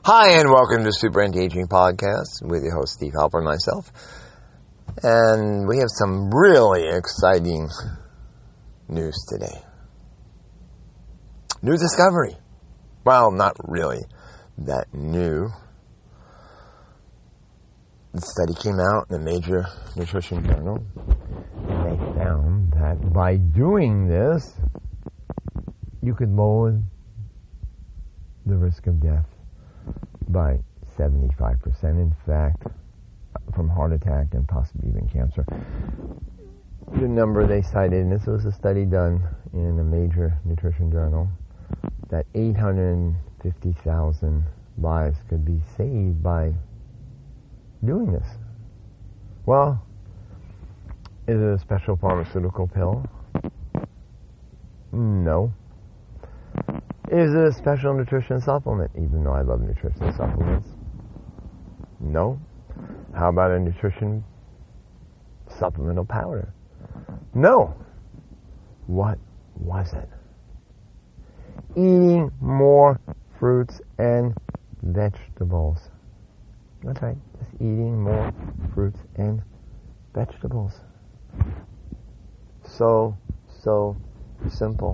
Hi, and welcome to Super Anti-Aging Podcast with your host, Steve Halper, and myself. And we have some really exciting news today. New discovery. Well, not really that new. The study came out in a major nutrition journal, and they found that by doing this, you could lower the risk of death by 75%, in fact, from heart attack and possibly even cancer. The number they cited, and this was a study done in a major nutrition journal, that 850,000 lives could be saved by doing this. Well, is it a special pharmaceutical pill? No. Is it a special nutrition supplement, even though I love nutrition supplements? No. How about a nutrition supplemental powder? No. What was it? Eating more fruits and vegetables. That's right, just eating more fruits and vegetables. So simple.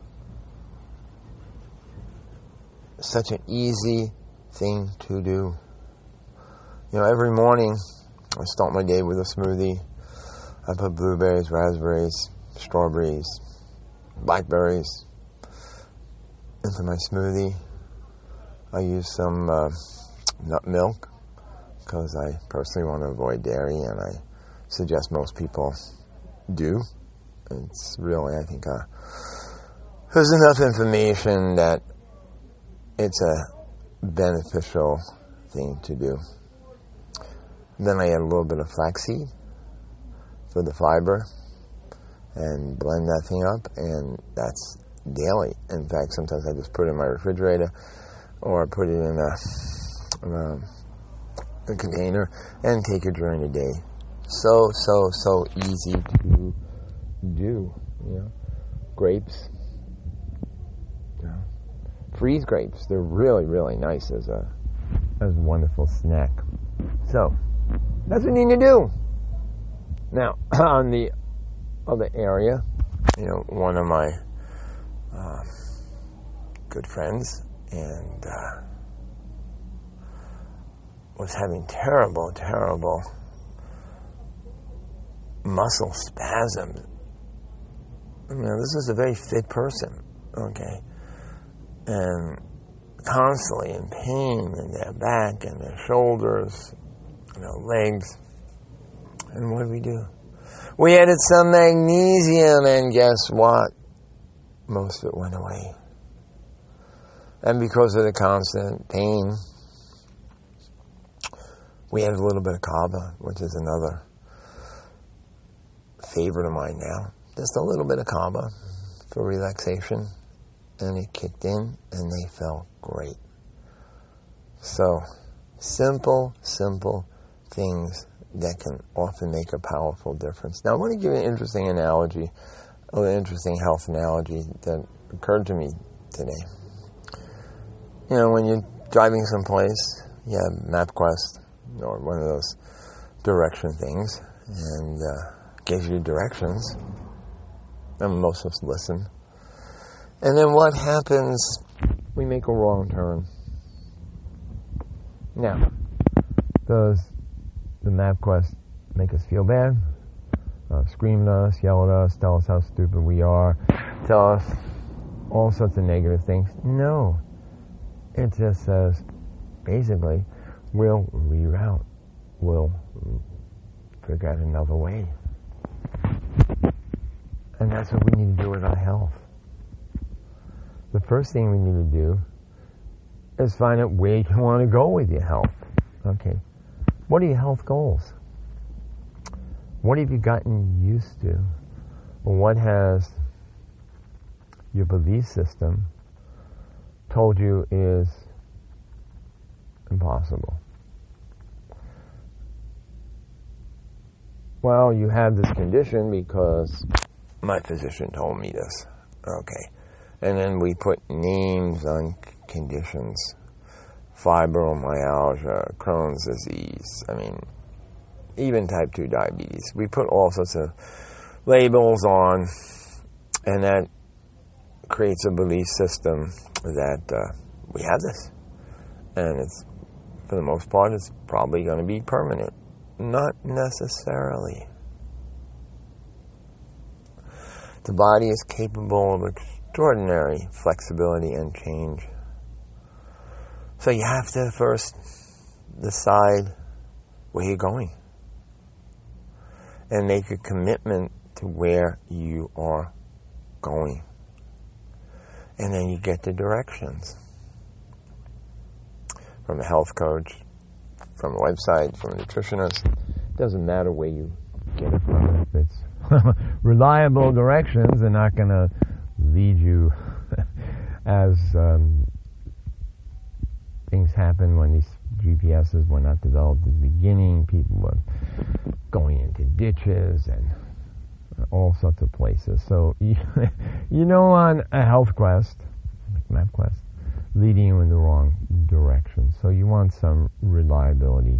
Such an easy thing to do. You know, every morning I start my day with a smoothie. I put blueberries, raspberries, strawberries, blackberries into my smoothie. I use some nut milk because I personally want to avoid dairy, and I suggest most people do. It's really, I think, there's enough information that it's a beneficial thing to do. Then I add a little bit of flaxseed for the fiber and blend that thing up, and that's daily. In fact, sometimes I just put it in my refrigerator or put it in a container and take it during the day. So easy to do. You know, grapes. Freeze grapes. They're really, really nice as a wonderful snack. So, that's what you need to do. Now, on the other area, you know, one of my good friends and was having terrible muscle spasms. Now, this is a very fit person, okay? And constantly in pain in their back and their shoulders and their legs. And what did we do? We added some magnesium, and guess what? Most of it went away. And because of the constant pain, we added a little bit of kava, which is another favorite of mine now. Just a little bit of kava for relaxation. And it kicked in, and they felt great. So, simple things that can often make a powerful difference. Now, I want to give you an interesting analogy, an interesting health analogy that occurred to me today. You know, when you're driving someplace, you have MapQuest or one of those direction things, and gives you directions, and most of us listen. And then what happens? We make a wrong turn. Now, does the MapQuest make us feel bad? Scream at us, yell at us, tell us how stupid we are, tell us all sorts of negative things? No. It just says, basically, we'll reroute. We'll figure out another way. And that's what we need to do with our health. The first thing we need to do is find out where you want to go with your health. Okay. What are your health goals? What have you gotten used to? What has your belief system told you is impossible? Well, you have this condition because my physician told me this. Okay. And then we put names on conditions fibromyalgia, Crohn's disease, even type 2 diabetes. We put all sorts of labels on, and that creates a belief system that we have this. And it's, for the most part, it's probably going to be permanent. Not necessarily. The body is capable of extraordinary flexibility and change. So you have to first decide where you're going and make a commitment to where you are going. And then you get the directions from a health coach, from a website, from a nutritionist. It doesn't matter where you get it from. If it's reliable directions, they're not going to lead you as things happen when these GPSs were not developed at the beginning. People were going into ditches and all sorts of places. So, on a health quest, like MapQuest, leading you in the wrong direction. So you want some reliability.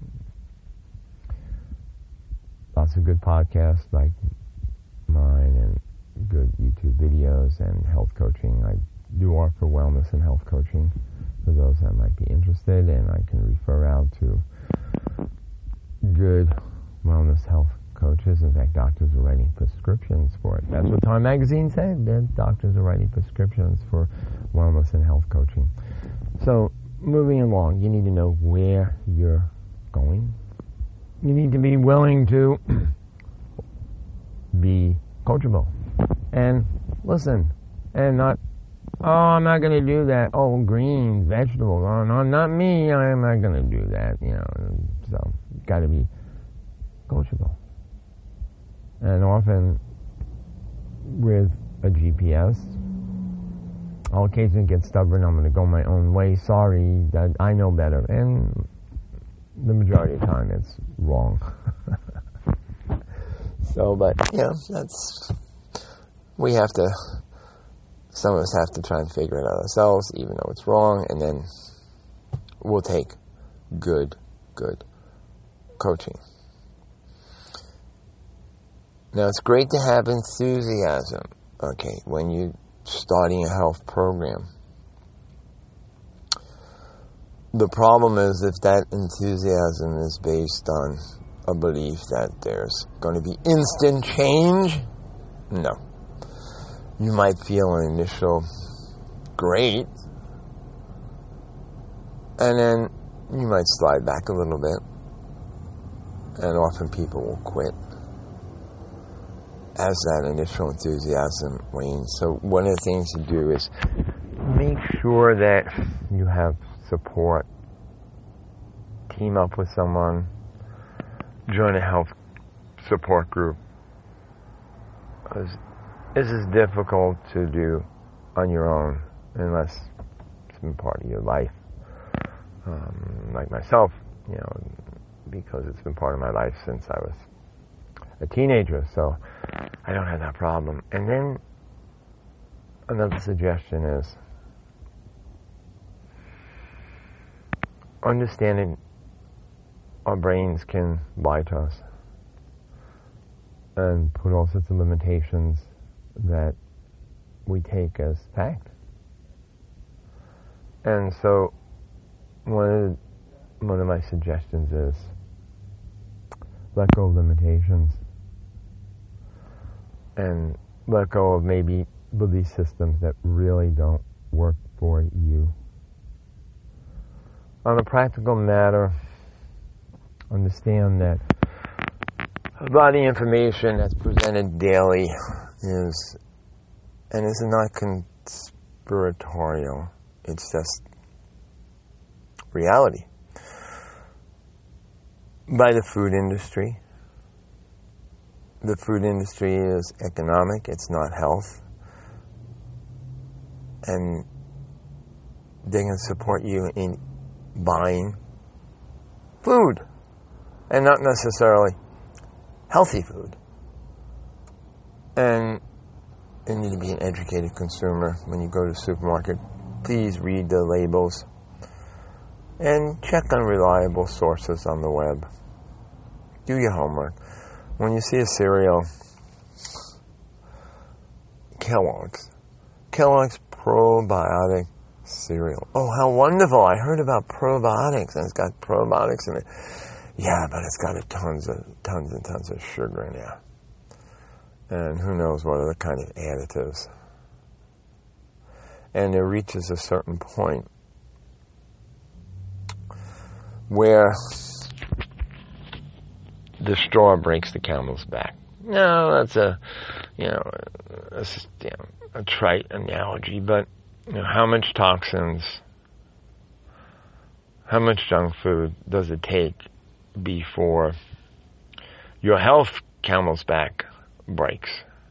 Lots of good podcasts like mine and good YouTube videos and health coaching. I do offer wellness and health coaching for those that might be interested, and I can refer out to good wellness health coaches. In fact, doctors are writing prescriptions for it. That's what Time Magazine said. Doctors are writing prescriptions for wellness and health coaching. So, moving along, you need to know where you're going. You need to be willing to be coachable and listen and not, I'm not going to do that. Oh, green vegetables. Oh, no, not me. I'm not going to do that. So got to be coachable. And often with a GPS, I'll occasionally get stubborn. I'm going to go my own way. Sorry, that I know better. And the majority of the time it's wrong. So, but, some of us have to try and figure it out ourselves, even though it's wrong, and then we'll take good coaching. Now, it's great to have enthusiasm, when you're starting a health program. The problem is if that enthusiasm is based on a belief that there's going to be instant change, no. You might feel an initial great, and then you might slide back a little bit, and often people will quit as that initial enthusiasm wanes. So one of the things to do is make sure that you have support, team up with someone, join a health support group. This is difficult to do on your own unless it's been part of your life. Like myself, because it's been part of my life since I was a teenager, so I don't have that problem. And then another suggestion is understanding our brains can lie to us and put all sorts of limitations that we take as fact. And so one of my suggestions is let go of limitations and let go of maybe belief systems that really don't work for you. On a practical matter, understand that a lot of the information that's presented daily is not conspiratorial. It's just reality. By the food industry. The food industry is economic, it's not health. And they can support you in buying food. And not necessarily healthy food. And you need to be an educated consumer. When you go to the supermarket, please read the labels. And check on reliable sources on the web. Do your homework. When you see a cereal, Kellogg's probiotic cereal. Oh, how wonderful. I heard about probiotics, and it's got probiotics in it. Yeah, but it's got tons and tons of sugar in there. And who knows what other kind of additives. And it reaches a certain point where the straw breaks the camel's back. No, that's a trite analogy, but how much toxins, how much junk food does it take before your health camel's back breaks?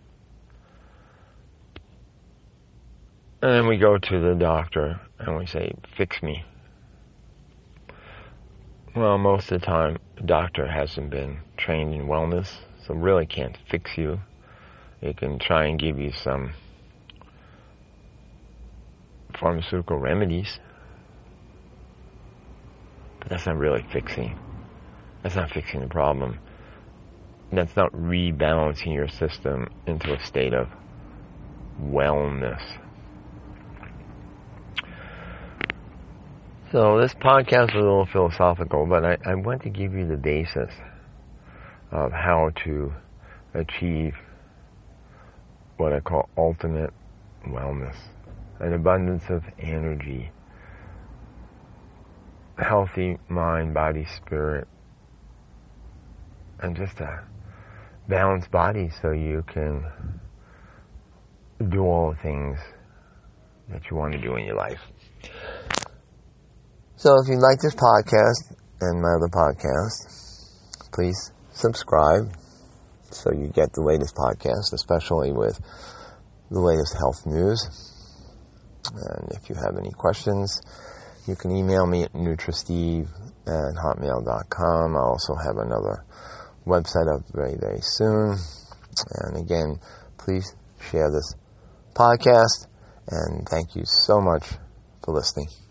And then we go to the doctor and we say, fix me. Well, most of the time, the doctor hasn't been trained in wellness, so really can't fix you. It can try and give you some pharmaceutical remedies, but that's not really fixing. That's not fixing the problem. That's not rebalancing your system into a state of wellness. So this podcast was a little philosophical, but I want to give you the basis of how to achieve what I call ultimate wellness, an abundance of energy, healthy mind, body, spirit, and just a balanced body so you can do all the things that you want to do in your life. So if you like this podcast and my other podcasts, please subscribe so you get the latest podcast, especially with the latest health news. And if you have any questions, you can email me at nutristeve@hotmail.com. I'll also have another website up very, very soon. And again, please share this podcast, and thank you so much for listening.